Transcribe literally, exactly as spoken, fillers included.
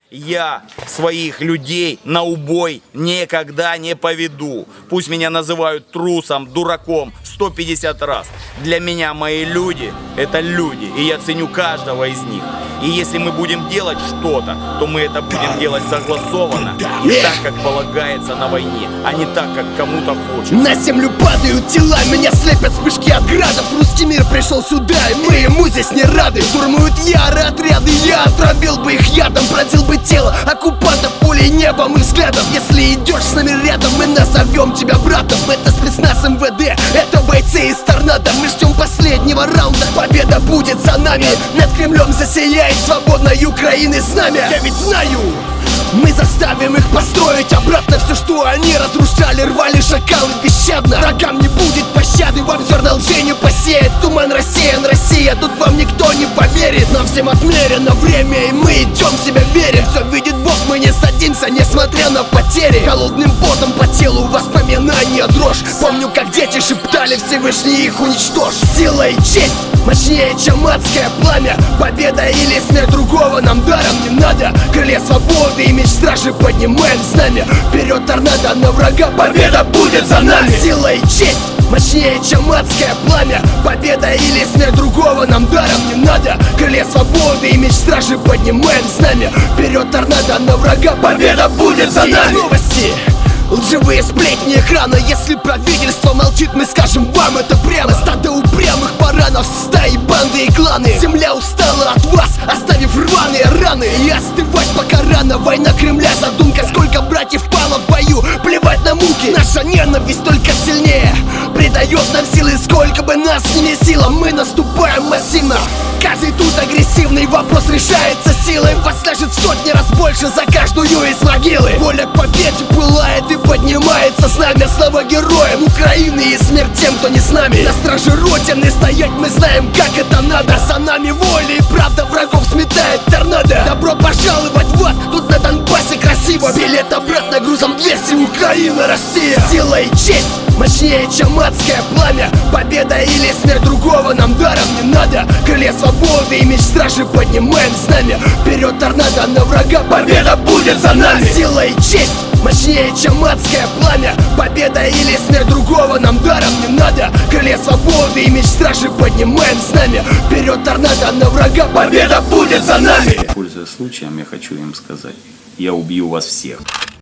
Я своих людей на убой никогда не поведу. Пусть меня называют трусом, дураком сто пятьдесят раз. Для меня мои люди – это люди, и я ценю каждого из них. И если мы будем делать что-то, то мы это будем делать согласованно и так, как полагается на войне, а не так, как кому-то хочется. На землю падают тела, меня слепят вспышки от градов. Русский мир пришел сюда, и мы ему здесь не рады. Штурмуют яры отряды, я отравил бы их ядом, продел бы тело оккупантов пулей, небом и взглядом. Если идешь с нами рядом, мы назовем тебя братом. Это спецназ эм вэ дэ, это бойцы из торнадо. Мы ждем последнего раунда, победа будет за нами. Над Кремлем засияет свободной Украины знамя. Я ведь знаю, мы заставим их построить обратно все, что они разрушали, рвали шакалы бесщадно. Врагам не будет пощады, вам зерна лжи не посеет. Туман рассеян, Россия, тут вам никто не поверит. Нам всем отмерено время, и мы идем, себя верим. Все видит Бог, мы не садимся, несмотря на потери. Холодным потом по телу воспоминания дрожь. Помню, как дети шептали, Всевышний их уничтожь. Сила и честь мощнее, чем адское пламя. Победа или смерть, другого нам даром не надо. Крылья свободы и меч стражи поднимаем знамя. Вперед торнадо на врага, победа будет за нами. Сила и честь мощнее, чем адское пламя. Победа или смерть, другого нам даром не надо. Крылья свободы и меч стражи поднимаем знамя. Вперед торнадо на врага, победа будет за нами. Новости, лживые сплетни экрана. Если правительство молчит, мы скажем вам это прямо. Стадо упрямых баранов, стаи, банды и кланы. Земля устала от вас, оставив рваные раны. И остывать пока рано, война Кремля задумка. Сколько братьев пало в бою, плевать на муки. Наша ненависть только сильнее придает нам силы. Сколько бы нас ни месило, мы наступаем массивно. Каждый тут агрессивный, вопрос решается силой. Вас ляжет в сотни раз больше за каждую из могилы. Воля к победе пылает и поднимается знамя. Слава героям Украины и смерть тем, кто не с нами. На страже Родины стоять мы знаем, как это надо. За нами воля и правда, врагов сметает торнадо. Добро пожаловать в ад, тут на Донбассе красиво. Билет обратно грузом двести, Украина, Россия. Сила и честь мощнее, чем адское пламя. Победа или смерть, другого нам даром не надо. Крылья свободы и меч стражи поднимаем знамя. Вперед торнадо на врага, победа будет за нами. Сила и честь мощнее, чем адское пламя. Победа или смерть, другого нам даром не надо. Крылья свободы и меч стражи поднимаем знамя. Вперед торнадо на врага, победа будет за нами. Пользуясь случаем, я хочу им сказать: я убью вас всех.